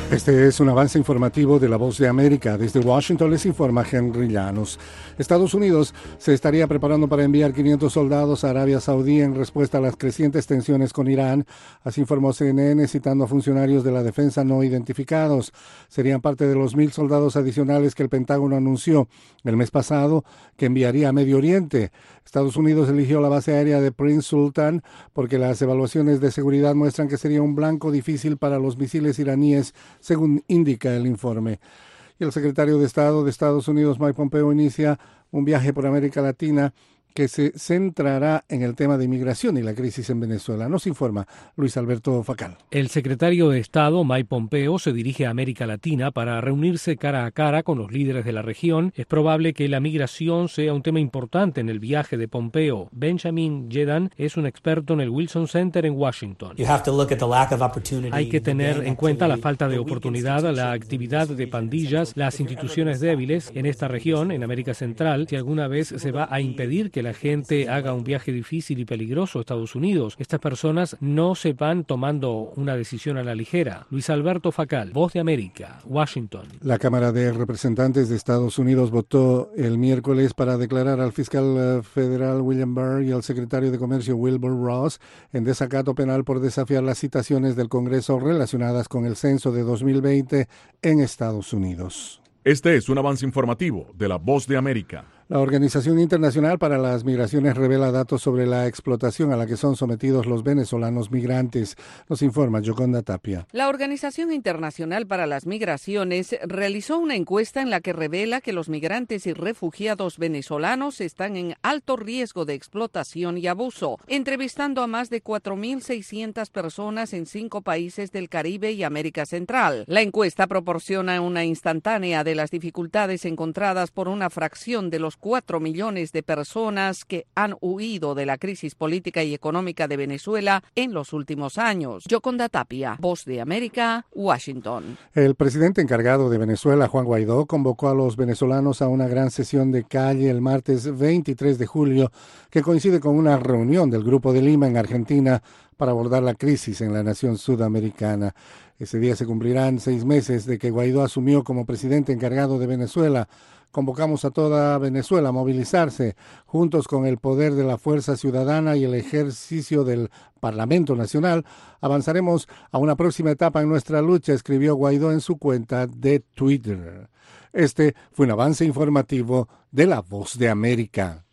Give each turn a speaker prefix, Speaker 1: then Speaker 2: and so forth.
Speaker 1: Este es un avance informativo de La Voz de América. Desde Washington les informa Henry Llanos. Estados Unidos se estaría preparando para enviar 500 soldados a Arabia Saudí en respuesta a las crecientes tensiones con Irán. Así informó CNN citando a funcionarios de la defensa no identificados. Serían parte de los 1,000 soldados adicionales que el Pentágono anunció el mes pasado que enviaría a Medio Oriente. Estados Unidos eligió la base aérea de Prince Sultan porque las evaluaciones de seguridad muestran que sería un blanco difícil para los misiles iraníes, según indica el informe. Y el secretario de Estado de Estados Unidos, Mike Pompeo, inicia un viaje por América Latina que se centrará en el tema de inmigración y la crisis en Venezuela. Nos informa Luis Alberto Facal.
Speaker 2: El secretario de Estado, Mike Pompeo, se dirige a América Latina para reunirse cara a cara con los líderes de la región. Es probable que la migración sea un tema importante en el viaje de Pompeo. Benjamin Jedan es un experto en el Wilson Center en Washington. Hay que tener en cuenta la falta de oportunidad, la actividad de pandillas, las instituciones débiles en esta región, en América Central. Si alguna vez se va a impedir que la gente haga un viaje difícil y peligroso a Estados Unidos, estas personas no se van tomando una decisión a la ligera. Luis Alberto Facal, Voz de América, Washington.
Speaker 1: La Cámara de Representantes de Estados Unidos votó el miércoles para declarar al fiscal federal William Barr y al secretario de Comercio Wilbur Ross en desacato penal por desafiar las citaciones del Congreso relacionadas con el censo de 2020 en Estados Unidos.
Speaker 3: Este es un avance informativo de La Voz de América.
Speaker 1: La Organización Internacional para las Migraciones revela datos sobre la explotación a la que son sometidos los venezolanos migrantes. Nos informa Yoconda Tapia.
Speaker 4: La Organización Internacional para las Migraciones realizó una encuesta en la que revela que los migrantes y refugiados venezolanos están en alto riesgo de explotación y abuso, entrevistando a más de 4.600 personas en 5 países del Caribe y América Central. La encuesta proporciona una instantánea de las dificultades encontradas por una fracción de los 4 millones de personas que han huido de la crisis política y económica de Venezuela en los últimos años. Yoconda Tapia, Voz de América, Washington.
Speaker 1: El presidente encargado de Venezuela, Juan Guaidó, convocó a los venezolanos a una gran sesión de calle el martes 23 de julio, que coincide con una reunión del Grupo de Lima en Argentina para abordar la crisis en la nación sudamericana. Ese día se cumplirán 6 meses de que Guaidó asumió como presidente encargado de Venezuela. Convocamos a toda Venezuela a movilizarse juntos con el poder de la fuerza ciudadana y el ejercicio del Parlamento Nacional. Avanzaremos a una próxima etapa en nuestra lucha, escribió Guaidó en su cuenta de Twitter. Este fue un avance informativo de La Voz de América.